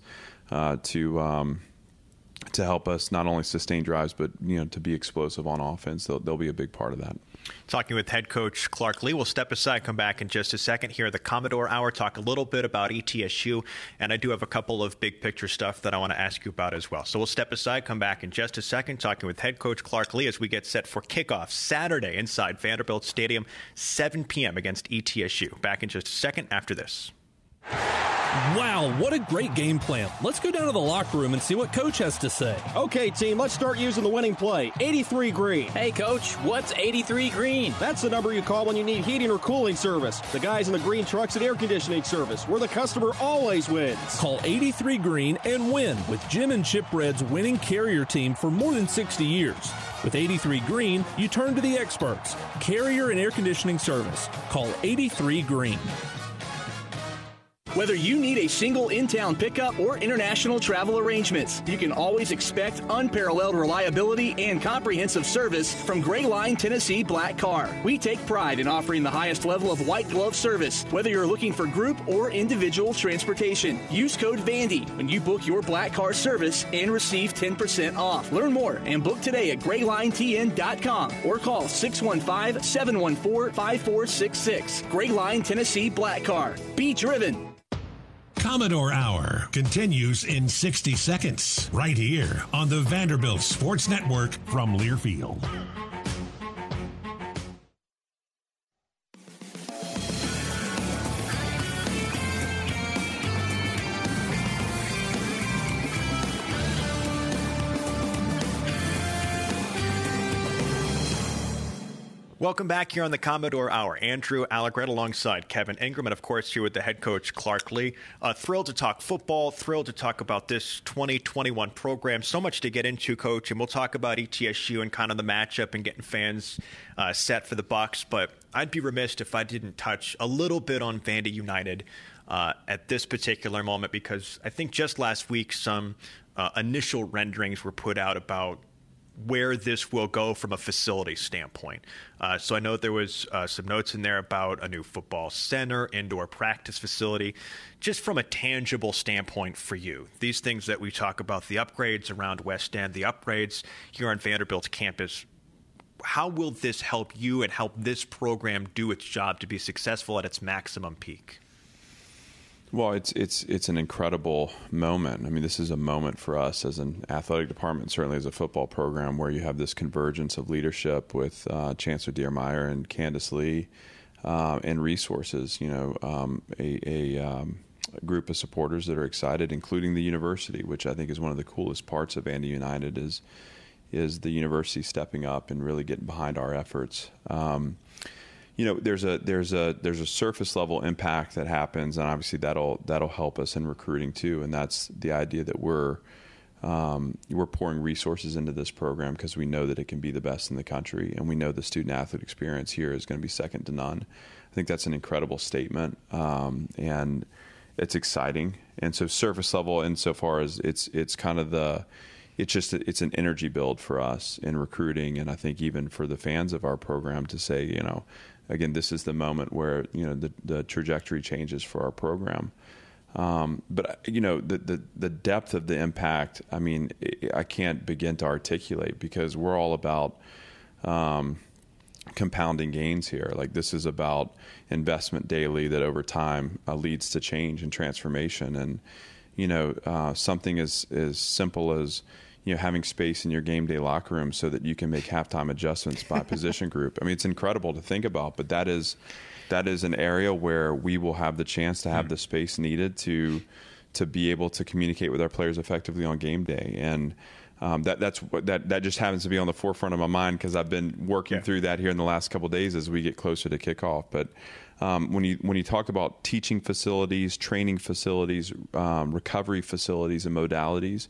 to help us not only sustain drives, but to be explosive on offense. They'll be a big part of that. Talking with head coach Clark Lea. We'll step aside, come back in just a second here at the Commodore Hour, talk a little bit about ETSU, and I do have a couple of big picture stuff that I want to ask you about as well. So we'll step aside, come back in just a second, talking with head coach Clark Lea as we get set for kickoff Saturday inside Vanderbilt Stadium, 7 p.m. against ETSU. Back in just a second after this. Wow, what a great game plan. Let's go down to the locker room and see what Coach has to say. Okay, team, let's start using the winning play. 83 green. Hey, Coach, what's 83 green? That's the number you call when you need heating or cooling service. The guys in the green trucks and air conditioning service, where the customer always wins. Call 83 Green and win with Jim and Chip Red's winning Carrier team for more than 60 years. With 83 Green, you turn to the experts. Carrier and air conditioning service. Call 83 Green. Whether you need a single in-town pickup or international travel arrangements, you can always expect unparalleled reliability and comprehensive service from Gray Line Tennessee Black Car. We take pride in offering the highest level of white glove service, whether you're looking for group or individual transportation. Use code VANDY when you book your Black Car service and receive 10% off. Learn more and book today at GrayLineTN.com or call 615-714-5466. Gray Line Tennessee Black Car. Be driven. Commodore Hour continues in 60 seconds right here on the Vanderbilt Sports Network from Learfield. Welcome back here on the Commodore Hour. Andrew Allegret alongside Kevin Ingram, and of course here with the head coach Clark Lea. Thrilled to talk football, thrilled to talk about this 2021 program. So much to get into, Coach, and we'll talk about ETSU and kind of the matchup and getting fans set for the Bucs. But I'd be remiss if I didn't touch a little bit on Vandy United at this particular moment, because I think just last week some initial renderings were put out about where this will go from a facility standpoint. So I know there was some notes in there about a new football center, indoor practice facility, just from a tangible standpoint for you. These things that we talk about, the upgrades around West End, the upgrades here on Vanderbilt's campus, how will this help you and help this program do its job to be successful at its maximum peak? Well, it's an incredible moment. I mean, this is a moment for us as an athletic department, certainly as a football program, where you have this convergence of leadership with Chancellor Diermeyer and Candace Lee and resources. A group of supporters that are excited, including the university, which I think is one of the coolest parts of Vandy United is the university stepping up and really getting behind our efforts. There's a surface level impact that happens, and obviously that'll help us in recruiting too. And that's the idea that we're pouring resources into this program because we know that it can be the best in the country, and we know the student athlete experience here is going to be second to none. I think that's an incredible statement, and it's exciting. And so surface level, insofar as it's kind of it's an energy build for us in recruiting, and I think even for the fans of our program to say, again, this is the moment where the trajectory changes for our program. But the depth of the impact, I mean, I can't begin to articulate, because we're all about compounding gains here. Like, this is about investment daily that over time leads to change and transformation. And something as simple as having space in your game day locker room so that you can make halftime adjustments by position group. I mean, it's incredible to think about, but that is an area where we will have the chance to have the space needed to be able to communicate with our players effectively on game day. And that just happens to be on the forefront of my mind, because I've been working through that here in the last couple of days as we get closer to kickoff. But when you talk about teaching facilities, training facilities, recovery facilities, and modalities,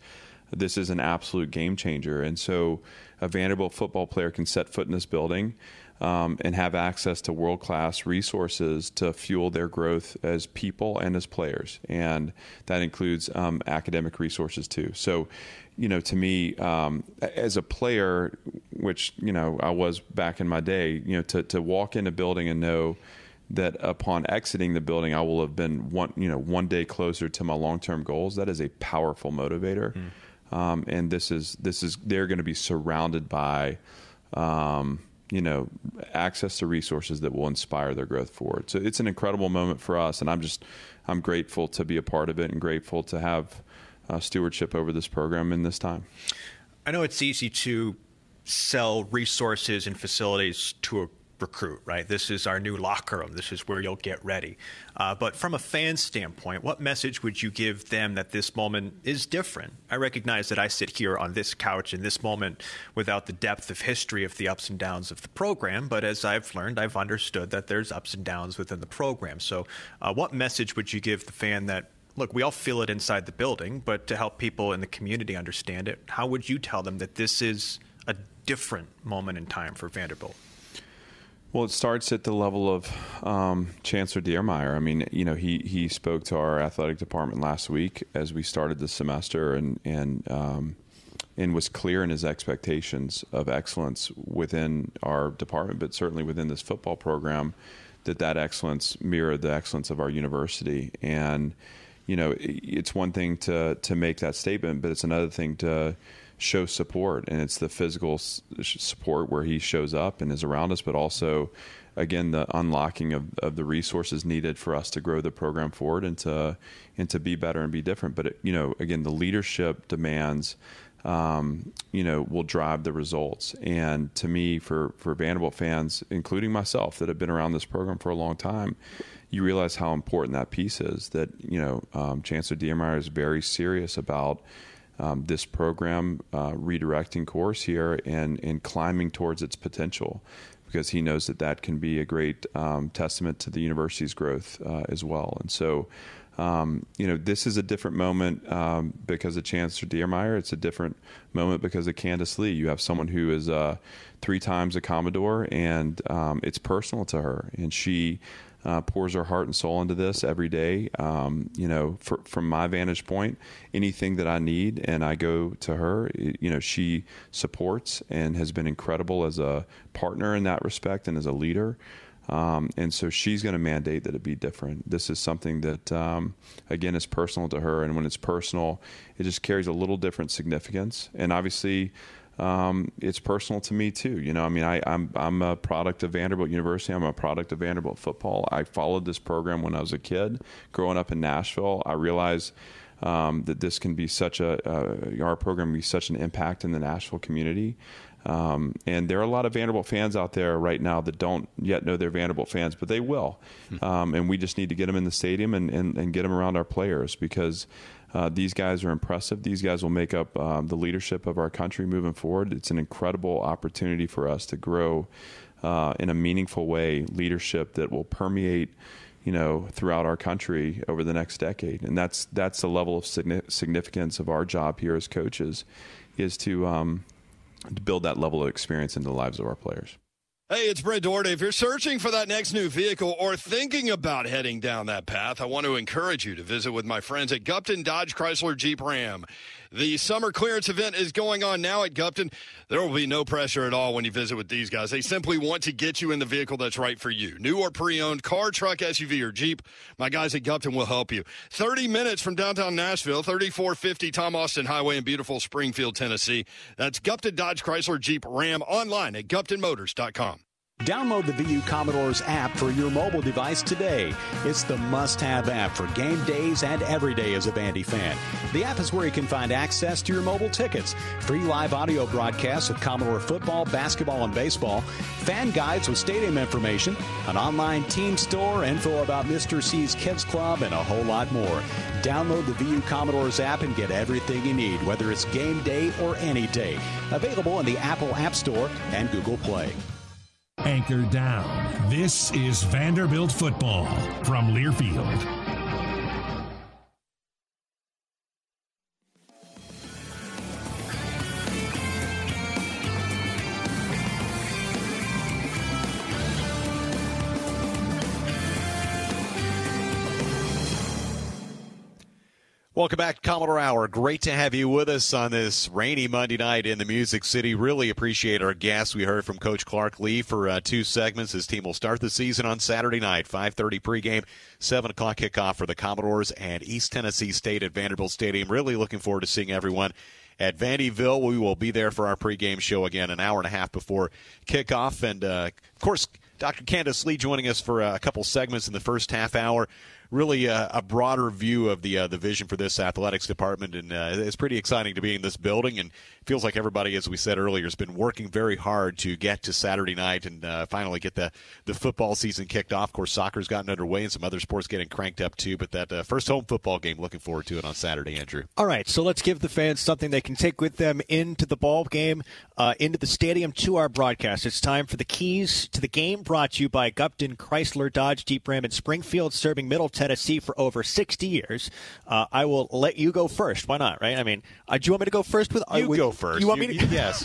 this is an absolute game changer. And so a Vanderbilt football player can set foot in this building and have access to world-class resources to fuel their growth as people and as players. And that includes academic resources too. So, to me, as a player, which, I was back in my day, to walk in a building and know that upon exiting the building, I will have been one day closer to my long-term goals. That is a powerful motivator. And they're going to be surrounded by, access to resources that will inspire their growth forward. So it's an incredible moment for us, and I'm grateful to be a part of it and grateful to have stewardship over this program in this time. I know it's easy to sell resources and facilities to a recruit, right? This is our new locker room. This is where you'll get ready. But from a fan standpoint, what message would you give them that this moment is different? I recognize that I sit here on this couch in this moment without the depth of history of the ups and downs of the program. But as I've learned, I've understood that there's ups and downs within the program. So what message would you give the fan that, look, we all feel it inside the building, but to help people in the community understand it, how would you tell them that this is a different moment in time for Vanderbilt? Well, it starts at the level of Chancellor Diermeier. I mean, he spoke to our athletic department last week as we started the semester, and was clear in his expectations of excellence within our department, but certainly within this football program, that excellence mirrored the excellence of our university. And it's one thing to make that statement, but it's another thing to show support, and it's the physical support where he shows up and is around us, but also, again, the unlocking of the resources needed for us to grow the program forward and to be better and be different. But again, the leadership demands will drive the results. And to me, for Vanderbilt fans, including myself, that have been around this program for a long time, you realize how important that piece is. That Chancellor Diermeier is very serious about this program redirecting course here and climbing towards its potential, because he knows that can be a great testament to the university's growth as well. And so, this is a different moment because of Chancellor Diermeier. It's a different moment because of Candace Lee. You have someone who is 3 times a Commodore, and it's personal to her, and she pours her heart and soul into this every day. From my vantage point, anything that I need and I go to her, she supports and has been incredible as a partner in that respect and as a leader. And so she's going to mandate that it be different. This is something that, again, is personal to her. And when it's personal, it just carries a little different significance. And obviously, it's personal to me too. I'm a product of Vanderbilt University. I'm a product of Vanderbilt football. I followed this program when I was a kid. Growing up in Nashville, I realized that this can be our program can be such an impact in the Nashville community. And there are a lot of Vanderbilt fans out there right now that don't yet know they're Vanderbilt fans, but they will. And we just need to get them in the stadium and get them around our players, because these guys are impressive. These guys will make up the leadership of our country moving forward. It's an incredible opportunity for us to grow in a meaningful way leadership that will permeate throughout our country over the next decade. And that's the level of significance of our job here as coaches, is to build that level of experience into the lives of our players. Hey, it's Brett Doherty. If you're searching for that next new vehicle or thinking about heading down that path, I want to encourage you to visit with my friends at Gupton Dodge Chrysler Jeep Ram. The summer clearance event is going on now at Gupton. There will be no pressure at all when you visit with these guys. They simply want to get you in the vehicle that's right for you. New or pre-owned, car, truck, SUV, or Jeep, my guys at Gupton will help you. 30 minutes from downtown Nashville, 3450 Tom Austin Highway in beautiful Springfield, Tennessee. That's Gupton Dodge Chrysler Jeep Ram, online at GuptonMotors.com. Download the VU Commodores app for your mobile device today. It's the must-have app for game days and every day as a Vandy fan. The app is where you can find access to your mobile tickets, free live audio broadcasts of Commodore football, basketball, and baseball, fan guides with stadium information, an online team store, info about Mr. C's Kids Club, and a whole lot more. Download the VU Commodores app and get everything you need, whether it's game day or any day. Available in the Apple App Store and Google Play. Anchor down. This is Vanderbilt football from Learfield. Welcome back to Commodore Hour. Great to have you with us on this rainy Monday night in the Music City. Really appreciate our guests. We heard from Coach Clark Lea for 2 segments. His team will start the season on Saturday night, 5:30 pregame, 7 o'clock kickoff for the Commodores and East Tennessee State at Vanderbilt Stadium. Really looking forward to seeing everyone at Vandyville. We will be there for our pregame show again an hour and a half before kickoff. And, of course, Dr. Candace Lee joining us for a couple segments in the first half hour. Really a broader view of the vision for this athletics department, and it's pretty exciting to be in this building, and it feels like everybody, as we said earlier, has been working very hard to get to Saturday night and finally get the football season kicked off. Of course, soccer's gotten underway and some other sports getting cranked up too, but that first home football game, looking forward to it on Saturday, Andrew. All right, so let's give the fans something they can take with them into the ball game, into the stadium, to our broadcast. It's time for the keys to the game, brought to you by Gupton Chrysler Dodge Jeep Ram in Springfield, serving Middle Tennessee for over 60 years. I will let you go first. Why not, right? I mean, do you want me to go first? Go first. You want me to? Yes.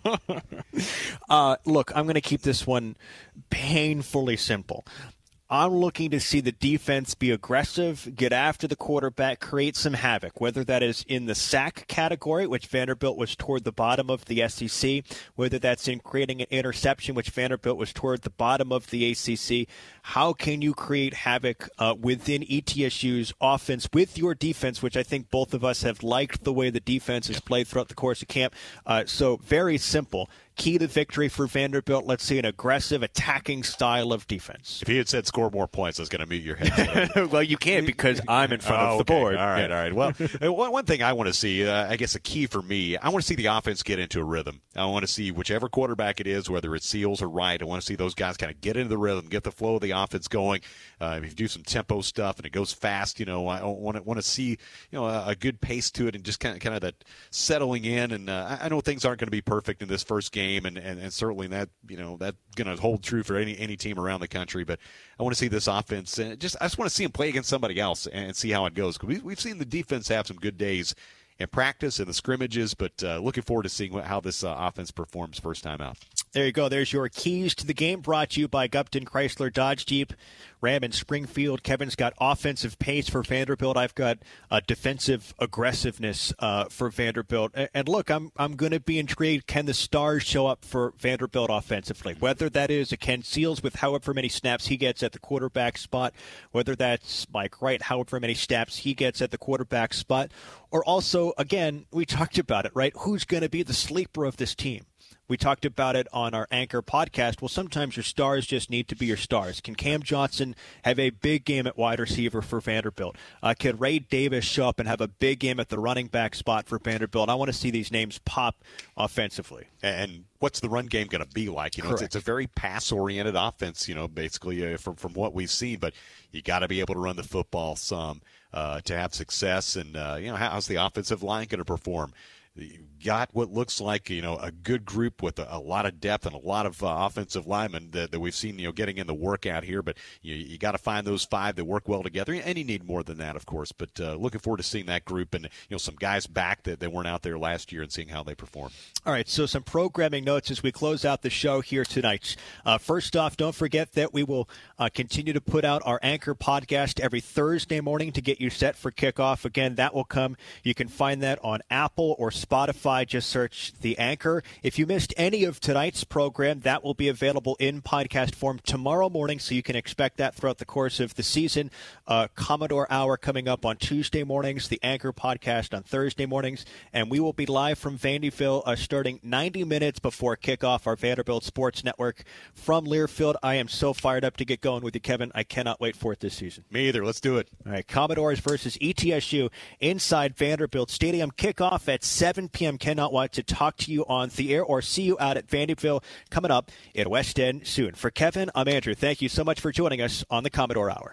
Look, I'm going to keep this one painfully simple. I'm looking to see the defense be aggressive, get after the quarterback, create some havoc, whether that is in the sack category, which Vanderbilt was toward the bottom of the SEC, whether that's in creating an interception, which Vanderbilt was toward the bottom of the ACC. How can you create havoc within ETSU's offense with your defense, which I think both of us have liked the way the defense has played throughout the course of camp. So very simple. Key to victory for Vanderbilt, let's see an aggressive, attacking style of defense. If he had said score more points, I was going to mute your head. Well, you can't because I'm in front of the board. All right. Well, one thing I want to see, I guess a key for me, I want to see the offense get into a rhythm. I want to see whichever quarterback it is, whether it's Seals or Wright, I want to see those guys kind of get into the rhythm, get the flow of the offense going. If you do some tempo stuff and it goes fast, I want to see a good pace to it and just kind of that settling in. And I know things aren't going to be perfect in this first game. And certainly that's going to hold true for any team around the country. But I want to see this offense. I just want to see them play against somebody else and see how it goes. Because we've seen the defense have some good days in practice and the scrimmages, but looking forward to seeing how this offense performs first time out. There you go. There's your keys to the game, brought to you by Gupton Chrysler Dodge Jeep Ram in Springfield. Kevin's got offensive pace for Vanderbilt. I've got defensive aggressiveness for Vanderbilt. And look, I'm going to be intrigued. Can the stars show up for Vanderbilt offensively? Whether that is a Ken Seals with however many snaps he gets at the quarterback spot, whether that's Mike Wright, however many snaps he gets at the quarterback spot, or also, again, we talked about it, right? Who's going to be the sleeper of this team? We talked about it on our Anchor podcast. Well, sometimes your stars just need to be your stars. Can Cam Johnson have a big game at wide receiver for Vanderbilt? Can Ray Davis show up and have a big game at the running back spot for Vanderbilt? I want to see these names pop offensively. And what's the run game going to be like? It's a very pass-oriented offense, basically from what we've seen. But you got to be able to run the football some to have success. And, how's the offensive line going to perform? You got what looks like, a good group with a lot of depth and a lot of offensive linemen that we've seen, getting in the workout here. But you got to find those 5 that work well together, and you need more than that, of course. But looking forward to seeing that group and, some guys back that weren't out there last year and seeing how they perform. All right, so some programming notes as we close out the show here tonight. First off, don't forget that we will continue to put out our Anchor podcast every Thursday morning to get you set for kickoff. Again, that will come. You can find that on Apple or Spotify. Just search the Anchor. If you missed any of tonight's program, that will be available in podcast form tomorrow morning, so you can expect that throughout the course of the season. Commodore Hour coming up on Tuesday mornings, the Anchor podcast on Thursday mornings, and we will be live from Vandyville starting 90 minutes before kickoff, our Vanderbilt Sports Network from Learfield. I am so fired up to get going with you, Kevin. I cannot wait for it this season. Me either. Let's do it. All right, Commodores versus ETSU inside Vanderbilt Stadium. Kickoff at 7 p.m. Cannot wait to talk to you on the air or see you out at Vanderbilt coming up in West End soon. For Kevin, I'm Andrew. Thank you so much for joining us on the Commodore Hour.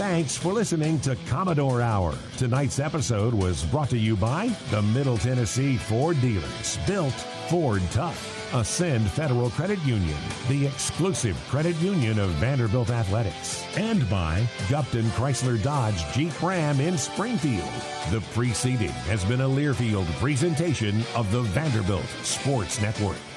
Thanks for listening to Commodore Hour. Tonight's episode was brought to you by the Middle Tennessee Ford dealers. Built Ford Tough. Ascend Federal Credit Union, the exclusive credit union of Vanderbilt Athletics. And by Gupton Chrysler Dodge Jeep Ram in Springfield. The preceding has been a Learfield presentation of the Vanderbilt Sports Network.